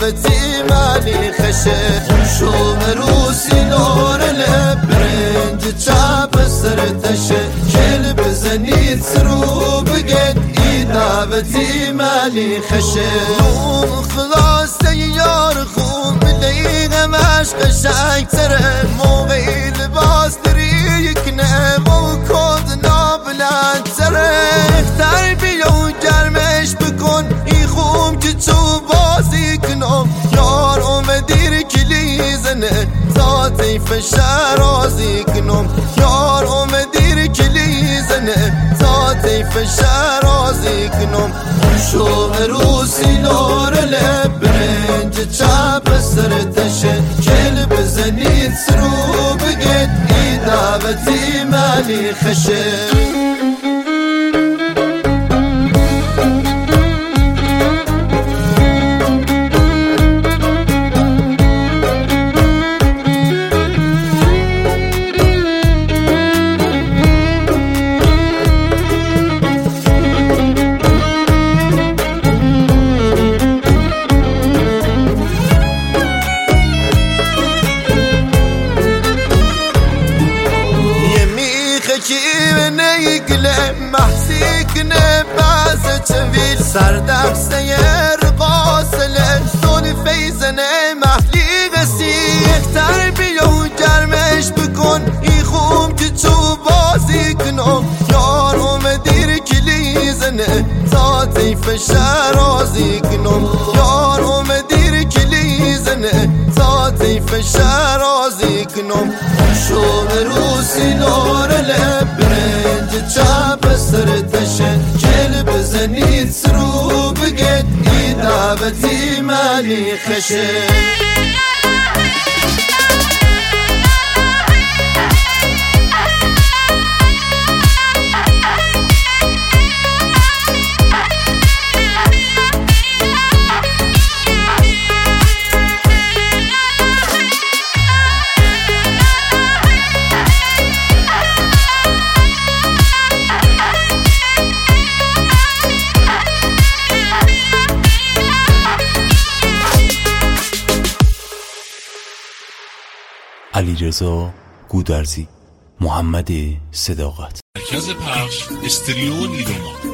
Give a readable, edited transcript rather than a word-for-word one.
دعوتي مالي خشه شوم روسي نور البرنج تشاب سرتشه كل بزنيت سرو بقد دعوتي مالي خشه خلاص تيار خوب ليغه مشق شايك تره موقعي لباس دريك نمو كود نابلان تره تربية وجرمش بكون يخوم جتشو بازي كنوم يار ومدير كليزنه ذاتي فشرازي كنوم يار ومدير كليزنه ذاتي فشرازي كنوم شو روسي نور البرنج تشاب سرتشه كل بزنيت سرو بقد دعوتي مالي خشه محسيك نبازة تنفيل سردك سير قاسلة سوني فيزنة محلي غسيك تربية وجرمش بكون يخوم تتشو بازي كنوم يار ومدير كليزنة ذاتي فشرازي كنوم يار ومدير كليزنة ذاتي فشرازي كنوم شو روسي نور البرنج تشاب سرتشه كل بزنيت سرو بقد دعوتي مالي خشه علیرضا گودرزی، محمد صداقت. مرکز پخش استریو نیروما.